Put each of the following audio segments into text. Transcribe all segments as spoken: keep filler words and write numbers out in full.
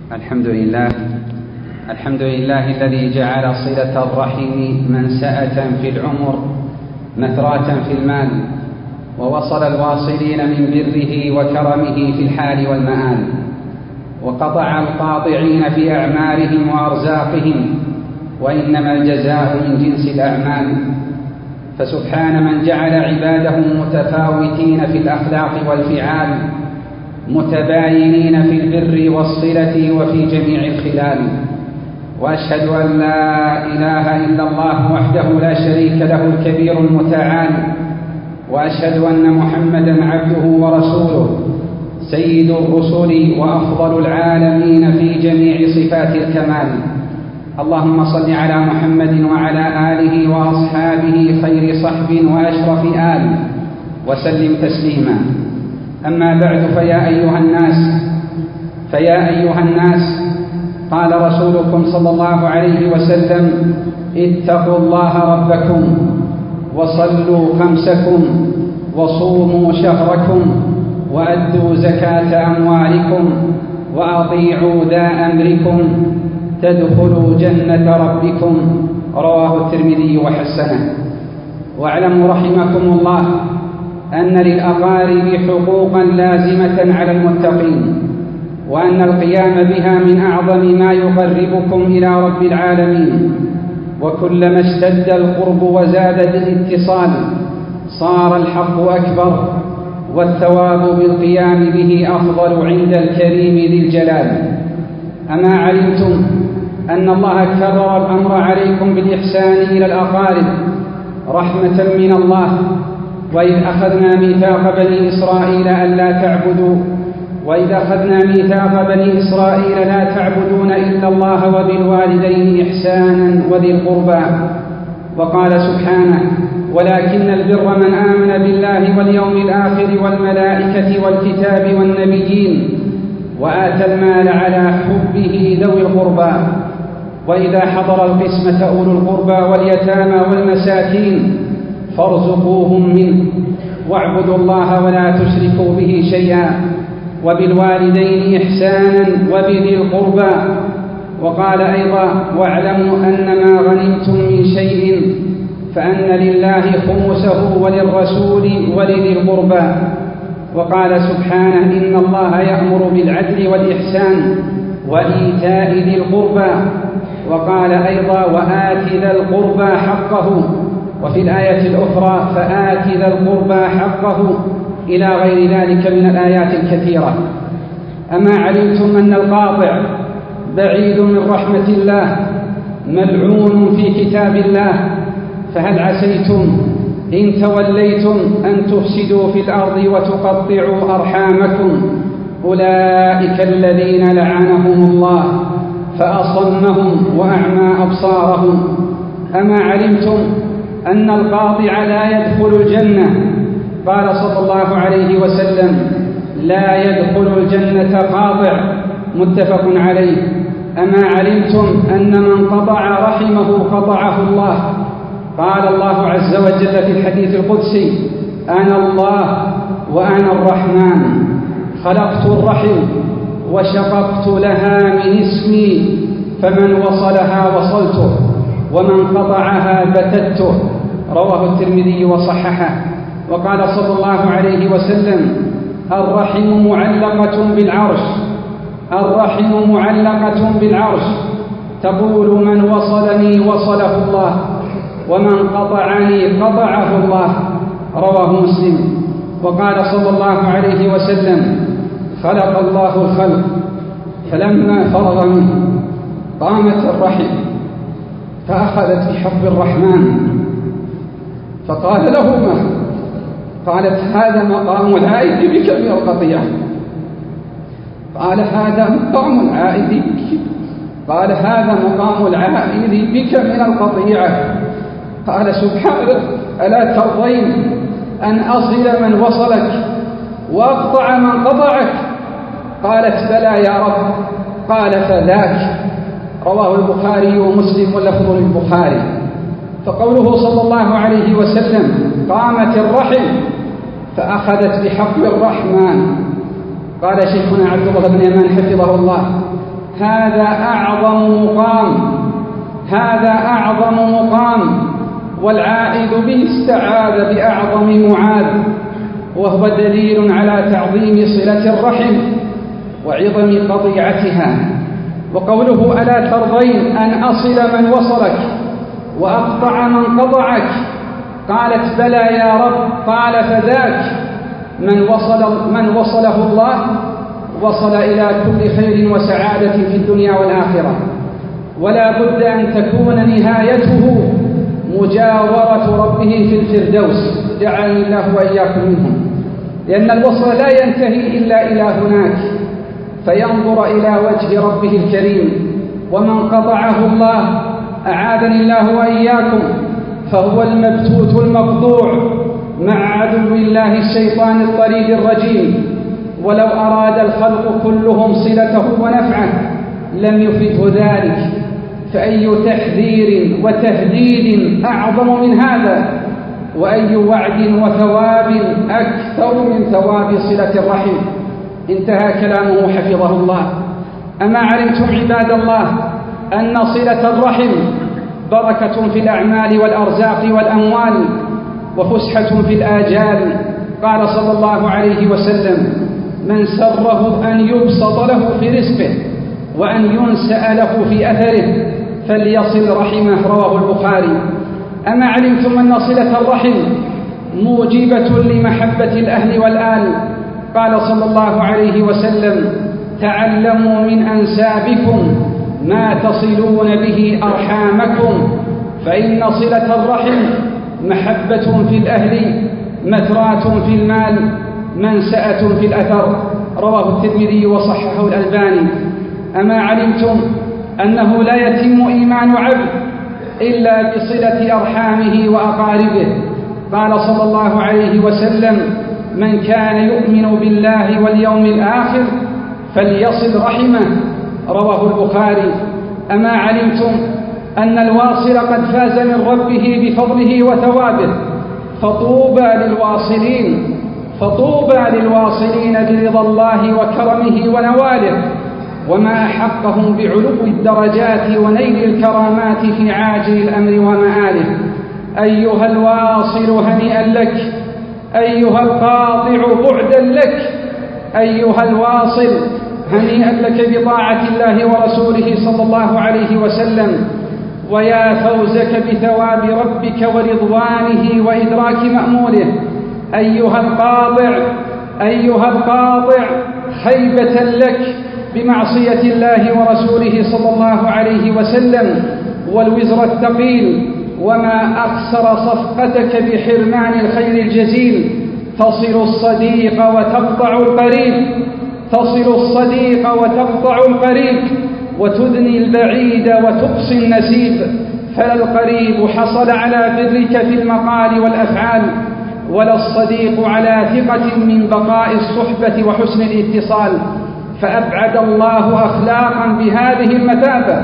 الحمد لله الحمد لله الذي جعل صلة الرحم منسأة في العمر مثراة في المال، ووصل الواصلين من بره وكرمه في الحال والمآل، وقطع القاطعين في أعمارهم وأرزاقهم، وإنما الجزاء من جنس الأعمال. فسبحان من جعل عباده متفاوتين في الأخلاق والفعال، متباينين في البر والصلة وفي جميع الخلال. وأشهد أن لا إله إلا الله وحده لا شريك له الكبير المتعال، وأشهد أن محمدا عبده ورسوله سيد الرسل وأفضل العالمين في جميع صفات الكمال. اللهم صل على محمد وعلى آله وأصحابه خير صحب وأشرف آل، وسلم تسليما. أما بعد، فيا أيها الناس فيا أيها الناس قال رسولكم صلى الله عليه وسلم: اتقوا الله ربكم، وصلوا خمسكم، وصوموا شهركم، وأدوا زكاة أموالكم، وأطيعوا ذا أمركم، تدخلوا جنة ربكم. رواه الترمذي وحسنه. واعلموا رحمكم الله أن للأقارب حقوقا لازمة على المتقين، وأن القيام بها من أعظم ما يقربكم إلى رب العالمين. وكلما اشتد القرب وزاد الاتصال صار الحق أكبر، والثواب بالقيام به أفضل عند الكريم ذي الجلال. أما علمتم أن الله كرر الأمر عليكم بالإحسان إلى الأقارب رحمة من الله؟ وإذ أخذنا ميثاق بني إسرائيل ألا تعبدوا وإذ أخذنا ميثاق بني إسرائيل لا تعبدون إلا الله وبالوالدين إحسانا وذي القربى. وقال سبحانه: ولكن البر من آمن بالله واليوم الآخر والملائكة والكتاب والنبيين وآتى المال على حبه ذوي القربى. وإذا حضر القسمة أولو القربى واليتامى والمساكين فارزقوهم منه، واعبدوا الله ولا تشركوا به شيئا، وبالوالدين إحسانا وبذي القربى. وقال أيضا: واعلموا أن ما غنمتم من شيء فأن لله خمسه وللرسول ولذي القربى. وقال سبحانه: إن الله يأمر بالعدل والإحسان وإيتاء ذي القربى. وقال أيضا: وآت ذا القربى حقه. وفي الآية الأخرى: فآت ذا القربى حقه، إلى غير ذلك من الآيات الكثيرة. أما علمتم أن القاطع بعيد من رحمة الله، ملعون في كتاب الله؟ فهل عسيتم إن توليتم أن تفسدوا في الأرض وتقطعوا أرحامكم؟ أولئك الذين لعنهم الله فأصمهم وأعمى أبصارهم. أما علمتم أن القاطع لا يدخل الجنة؟ قال صلى الله عليه وسلم: لا يدخل الجنة قاطع، متفق عليه. أما علمتم أن من قطع رحمه قطعه الله؟ قال الله عز وجل في الحديث القدسي: أنا الله وأنا الرحمن، خلقت الرحم وشققت لها من اسمي، فمن وصلها وصلته ومن قطعها بتته. رواه الترمذي وصححه. وقال صلى الله عليه وسلم: الرحم معلقة بالعرش الرحم معلقة بالعرش تقول من وصلني وصله الله، ومن قطعني قطعه الله. رواه مسلم. وقال صلى الله عليه وسلم: خلق الله الخلق فلما فرغ منه قامت الرحم فأخذت بحب الرحمن فقال لهما: قالت: هذا مقام العائد بك من القطيعة. قال: هذا مقام العائد بك قال: هذا مقام العائد بك من القطيعة. قال سبحانه: ألا ترضين أن أصل من وصلك وأقطع من قطعك؟ قالت: بلى يا رب. قال: فذاك. رواه البخاري ومسلم واللفظ للبخاري. فقوله صلى الله عليه وسلم: قامت الرحم فأخذت بحق الرحمن. قال شيخنا عبد الله بن يمان حفظه الله: هذا أعظم مقام هذا أعظم مقام والعائد به استعاذ بأعظم معاذ، وهو دليل على تعظيم صلة الرحم وعظم قطيعتها. وقوله ألا ترضين أن أصل من وصلك وأقطع من قطعك؟ قالت بلى يا رب. قال فذاك من وصل من وصله الله وصل إلى كل خير وسعادة في الدنيا والآخرة، ولا بد أن تكون نهايته مجاورة ربه في الفردوس، جعلني الله وإياكم منهم، لأن الوصل لا ينتهي إلا إلى هناك فينظر إلى وجه ربه الكريم. ومن قطعه الله أعاذني الله وإياكم فهو المبتوت المقطوع مع عدو الله الشيطان الطريد الرجيم. ولو أراد الخلق كلهم صلته ونفعه لم يفته ذلك، فأي تحذير وتهديد أعظم من هذا، وأي وعد وثواب أكثر من ثواب صلة الرحم. انتهى كلامه حفظه الله. أما علمتم عباد الله أن صلة الرحم بركة في الأعمال والأرزاق والأموال وفسحة في الآجال؟ قال صلى الله عليه وسلم: من سره أن يبسط له في رزقه وأن ينسأ له في أثره فليصل رحمه، رواه البخاري. أما علمتم أن صلة الرحم موجبة لمحبة الأهل والآل؟ قال صلى الله عليه وسلم: تعلموا من أنسابكم ما تصلون به أرحامكم، فإن صلة الرحم محبة في الأهل، مثرات في المال، منسأة في الأثر، رواه الترمذي وصححه الألباني. أما علمتم أنه لا يتم إيمان عبد إلا بصلة أرحامه وأقاربه؟ قال صلى الله عليه وسلم: من كان يؤمن بالله واليوم الآخر فليصل رحمه، رواه البخاري. أما علمتم أن الواصل قد فاز من ربه بفضله وثوابه؟ فطوبى للواصلين فطوبى للواصلين برضا الله وكرمه ونواله، وما أحقهم بعلو الدرجات ونيل الكرامات في عاجل الأمر ومآله. أيها الواصل هنيئا لك، أيها القاطع بعدا لك. أيها الواصل هنيئا لك بطاعة الله ورسوله صلى الله عليه وسلم، ويا فوزك بثواب ربك ورضوانه وإدراك مأموله. أيها القاطع أيها القاطع خيبة لك بمعصية الله ورسوله صلى الله عليه وسلم والوزر الثقيل، وما أخسر صفقتك بحرمان الخير الجزيل. تصل الصديق وتقطع القريب تصل الصديق وتقطع القريب وتدني البعيد وتقصي النسيب، فلا القريب حصل على برك في المقال والأفعال، ولا الصديق على ثقة من بقاء الصحبة وحسن الاتصال، فأبعد الله أخلاقا بهذه المثابة.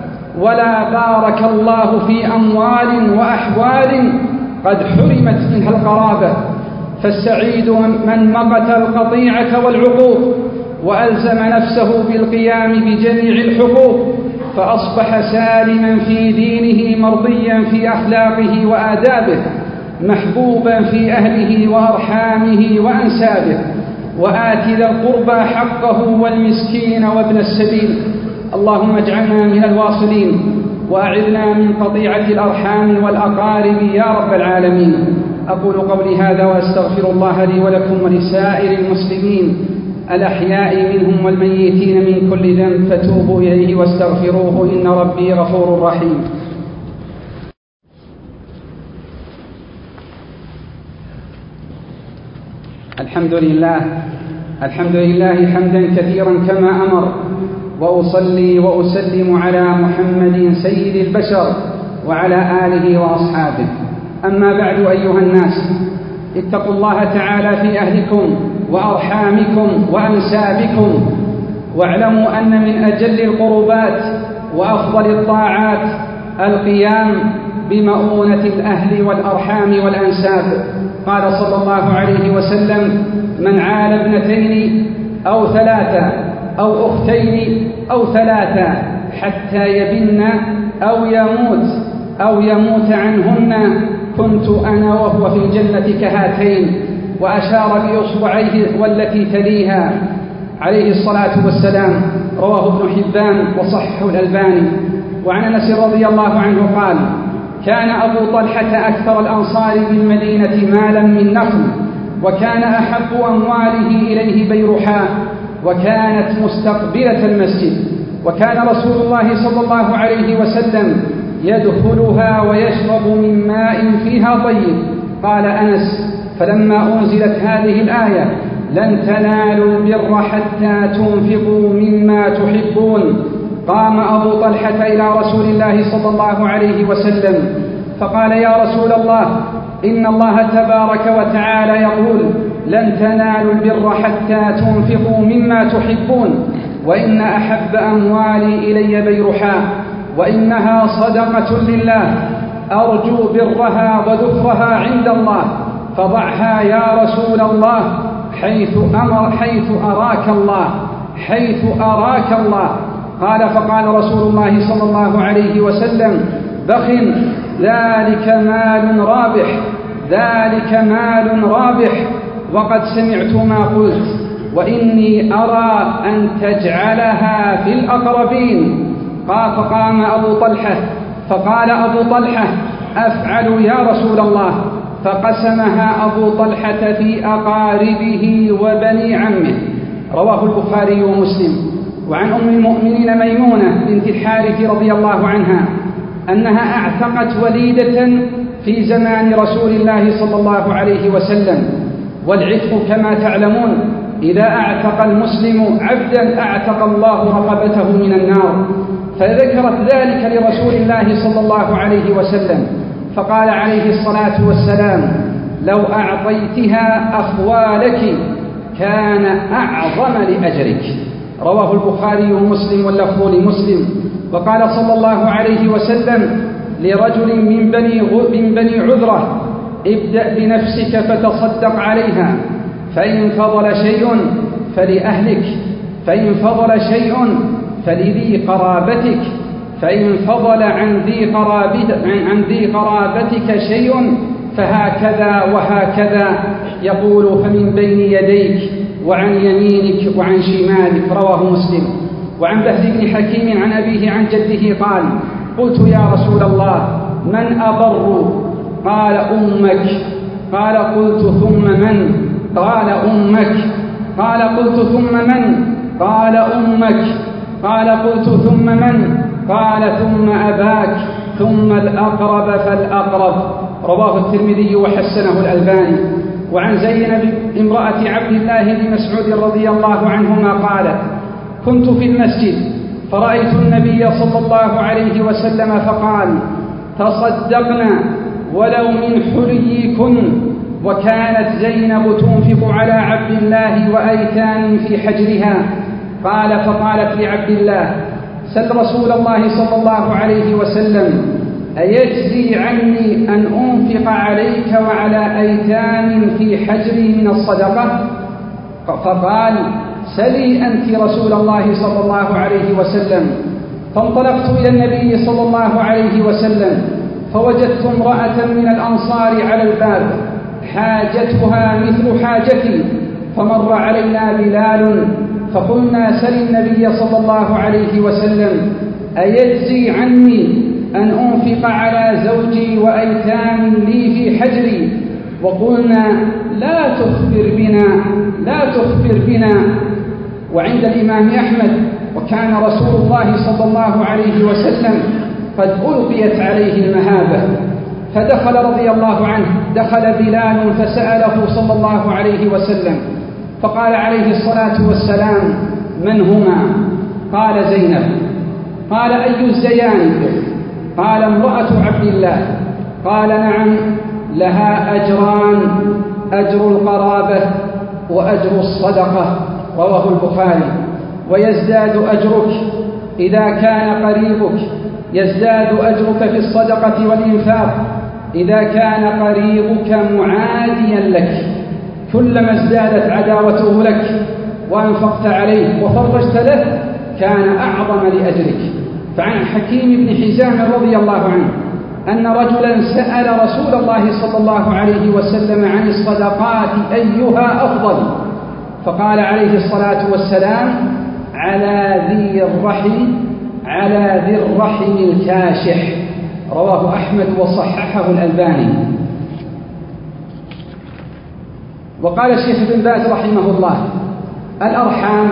ولا بارك الله في أموال وأحوال قد حرمت منها القرابة. فالسعيد من مقت القطيعة والعقوق وألزم نفسه بالقيام بجميع الحقوق، فأصبح سالما في دينه، مرضيا في أخلاقه وآدابه، محبوبا في أهله وأرحامه وأنسابه، وآت ذا القربى حقه والمسكين وابن السبيل. اللهم اجعلنا من الواصلين وأعذنا من قطيعة الأرحام والأقارب يا رب العالمين. أقول قولي هذا وأستغفر الله لي ولكم ولسائر المسلمين الأحياء منهم والميتين من كل ذنب، فتوبوا إليه واستغفروه إن ربي غفور رحيم. الحمد لله الحمد لله حمدا كثيرا كما أمر، وأصلي وأسلم على محمد سيد البشر وعلى آله وأصحابه. أما بعد، أيها الناس، اتقوا الله تعالى في أهلكم وأرحامكم وأنسابكم، واعلموا أن من أجل القربات وأفضل الطاعات القيام بمؤونة الأهل والأرحام والأنساب. قال صلى الله عليه وسلم: من عال ابنتين أو ثلاثة أو أختين أو ثلاثة حتى يبن أو يموت أو يموت عنهن كنت أنا وهو في الجنة كهاتين، وأشار بإصبعيه والتي تليها عليه الصلاة والسلام. رواه ابن حبان وصححه الألباني. وعن أنس رضي الله عنه قال: كان أبو طلحة أكثر الأنصار بالمدينة مالا من نخل، وكان أحب أمواله إليه بيرحاء، وكانت مستقبلة المسجد، وكان رسول الله صلى الله عليه وسلم يدخلها ويشرب من ماء فيها طيب. قال أنس: فلما أنزلت هذه الآية لن تنالوا البر حتى تنفقوا مما تحبون، قام أبو طلحة إلى رسول الله صلى الله عليه وسلم فقال: يا رسول الله، إن الله تبارك وتعالى يقول: لن تنالوا البر حتى تنفقوا مما تحبون، وإن أحب أموالي إلي بيرحاء، وإنها صدقة لله، أرجو برها وذكرها عند الله، فضعها يا رسول الله حيث أمر حيث أراك الله حيث أراك الله. قال: فقال رسول الله صلى الله عليه وسلم: بخ، ذلك مال رابح ذلك مال رابح وقد سمعت ما قلت، وإني أرى أن تجعلها في الأقربين. قال: فقام أبو طلحة فقال أبو طلحة: أفعل يا رسول الله. فقسمها أبو طلحة في أقاربه وبني عمه. رواه البخاري ومسلم. وعن أم المؤمنين ميمونة بنت الحارث رضي الله عنها أنها أعتقت وليدة في زمان رسول الله صلى الله عليه وسلم. والعتق كما تعلمون إذا أعتق المسلم عبدا أعتق الله رقبته من النار، فذكرت ذلك لرسول الله صلى الله عليه وسلم فقال عليه الصلاة والسلام: لو أعطيتها أخوالك كان أعظم لأجرك. رواه البخاري ومسلم واللفظ لمسلم. وقال صلى الله عليه وسلم لرجل من بني, من بني عذرة: ابدأ بنفسك فتصدق عليها، فإن فضل شيء فلأهلك، فإن فضل شيء فلذي قرابتك، فإن فضل عن ذي قرابتك, عن ذي قرابتك شيء فهكذا وهكذا، يقول: فمن بين يديك وعن يمينك وعن شمالك. رواه مسلم. وعن بهز بن حكيم عن أبيه عن جده قال: قلت: يا رسول الله، من أبر؟ قال: أمك. قال: قلت: ثم من؟ قال: أمك. قال: قلت: ثم من؟ قال: أمك. قال: قلت: ثم من؟ قال: ثم أباك، ثم الأقرب فالأقرب. رواه الترمذي وحسنه الألباني. وعن زينب امرأة عبد الله بن مسعود رضي الله عنهما قالت: كنت في المسجد فرأيت النبي صلى الله عليه وسلم فقال: تصدقنا ولو من حليكن. وكانت زينب تنفق على عبد الله وأيتام في حجرها. قال: فقالت لعبد الله: سل رسول الله صلى الله عليه وسلم: أيجزي عني أن أنفق عليك وعلى أيتام في حجري من الصدقة؟ فقال: سلي أنت رسول الله صلى الله عليه وسلم. فانطلقت إلى النبي صلى الله عليه وسلم فوجدت امرأة من الأنصار على الباب حاجتها مثل حاجتي، فمر علينا بلال فقلنا: سل النبي صلى الله عليه وسلم: أيجزي عني أن أنفق على زوجي وأيتام لي في حجري؟ وقلنا: لا تخبر بنا لا تخبر بنا. وعند الإمام أحمد: وكان رسول الله صلى الله عليه وسلم قد ألقيت عليه المهابة، فدخل رضي الله عنه دخل بلال فسأله صلى الله عليه وسلم فقال عليه الصلاة والسلام: من هما؟ قال: زينب. قال: أي الزيان؟ قال: امرأة عبد الله. قال: نعم، لها أجران: أجر القرابة وأجر الصدقة. رواه البخاري. ويزداد أجرك إذا كان قريبك يزداد أجرك في الصدقة والإنفاق إذا كان قريبك معاديا لك، كلما ازدادت عداوته لك وأنفقت عليه وفرجت له كان أعظم لأجرك. فعن حكيم بن حزام رضي الله عنه أن رجلا سأل رسول الله صلى الله عليه وسلم عن الصدقات أيها أفضل، فقال عليه الصلاة والسلام: على ذي الرحم على ذي الرحم الكاشح. رواه أحمد وصححه الألباني. وقال الشيخ ابن باز رحمه الله: الأرحام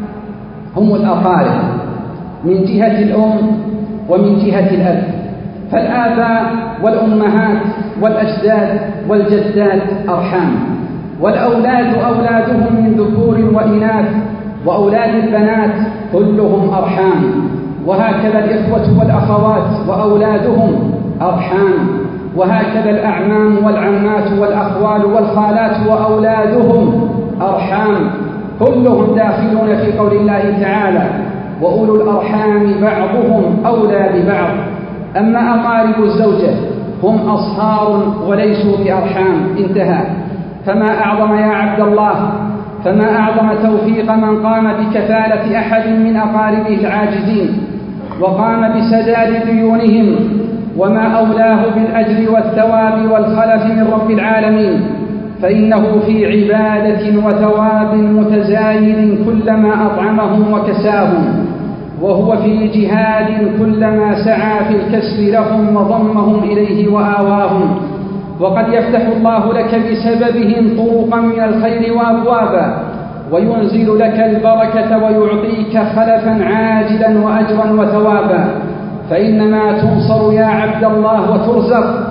هم الأقارب من جهة الأم ومن جهة الأب، فالآباء والأمهات والأجداد والجدات أرحام، والأولاد أولادهم من ذكور وإناث، وأولاد البنات كلهم أرحام، وهكذا الإخوة والأخوات وأولادهم أرحام، وهكذا الأعمام والعمات والأخوال والخالات وأولادهم أرحام، كلهم داخلون في قول الله تعالى: وأولو الأرحام بعضهم أولى ببعض. أما أقارب الزوجة هم أصهار وليسوا بأرحام. انتهى. فما أعظم يا عبد الله، فما أعظم توفيق من قام بكفالة أحد من أقاربه العاجزين وقام بسداد ديونهم، وما أولاه بالأجر والثواب والخلف من رب العالمين، فإنه في عبادة وثواب متزايد كلما أطعمهم وكساهم، وهو في جهاد كلما سعى في الكسب لهم وضمهم إليه وآواهم. وقد يفتح الله لك بسببهم طرقا من الخير وأبوابا، وينزل لك البركة ويعطيك خلفا عاجلا وأجرا وثوابا. فإنما تنصر يا عبد الله وترزق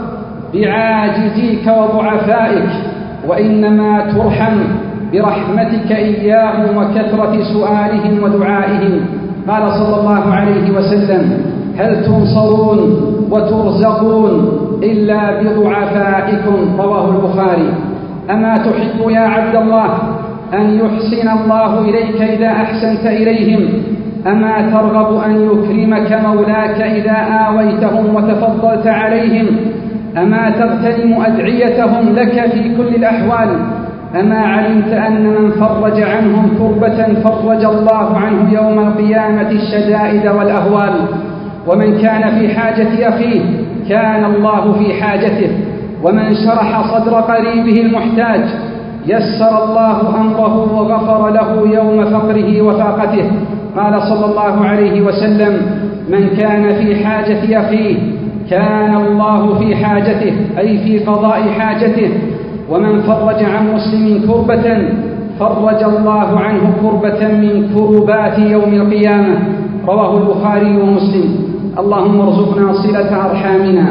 بعاجزيك وضعفائك، وإنما ترحم برحمتك إياهم وكثرة سؤالهم ودعائهم. قال صلى الله عليه وسلم: هل تنصرون وترزقون إلا بضعفائكم؟ رواه البخاري. أما تحب يا عبد الله أن يحسن الله إليك إذا أحسنت إليهم؟ أما ترغب أن يكرمك مولاك إذا آويتهم وتفضلت عليهم؟ أما تغتنم أدعيتهم لك في كل الأحوال؟ أما علمت أن من فرج عنهم كربة فرج الله عنه يوم القيامة الشدائد والأهوال؟ ومن كان في حاجة أخيه كان الله في حاجته، ومن شرح صدر قريبه المحتاج يسر الله أمره وغفر له يوم فقره وفاقته. قال صلى الله عليه وسلم: من كان في حاجة أخيه كان الله في حاجته، أي في قضاء حاجته. ومن فرج عن مسلم كربة فرج الله عنه كربة من كربات يوم القيامة. رواه البخاري ومسلم. اللهم ارزقنا صلة أرحامنا،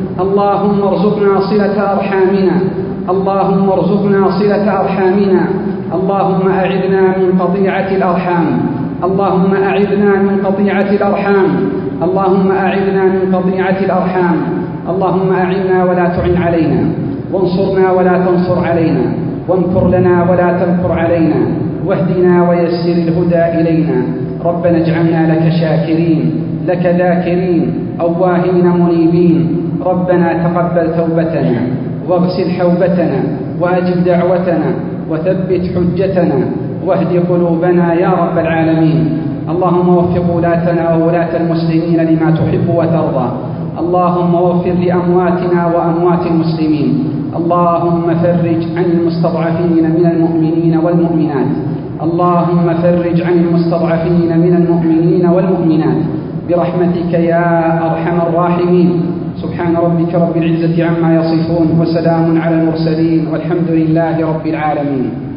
اللهم ارزقنا صلة أرحامنا، اللهم ارزقنا صلة أرحامنا. اللهم أعذنا من قطيعة الأرحام، اللهم أعذنا من قطيعة الأرحام، اللهم أعذنا من قطيعة الأرحام. اللهم أعنا ولا تعن علينا، وانصرنا ولا تنصر علينا، وامكر لنا ولا تمكر علينا، واهدنا ويسر الهدى إلينا. ربنا اجعلنا لك شاكرين، لك ذاكرين، أواهين منيبين. ربنا تقبل توبتنا، واغسل حوبتنا، وأجب دعوتنا، وثبت حجتنا، واهد قلوبنا يا رب العالمين. اللهم وفق ولاتنا وولاة المسلمين لما تحب وترضى. اللهم وفر لأمواتنا وأموات المسلمين. اللهم فرج عن المستضعفين من المؤمنين والمؤمنات. اللهم فرج عن المستضعفين من المؤمنين والمؤمنات برحمتك يا أرحم الراحمين. سبحان ربك رب العزة عما يصفون، وسلام على المرسلين، والحمد لله رب العالمين.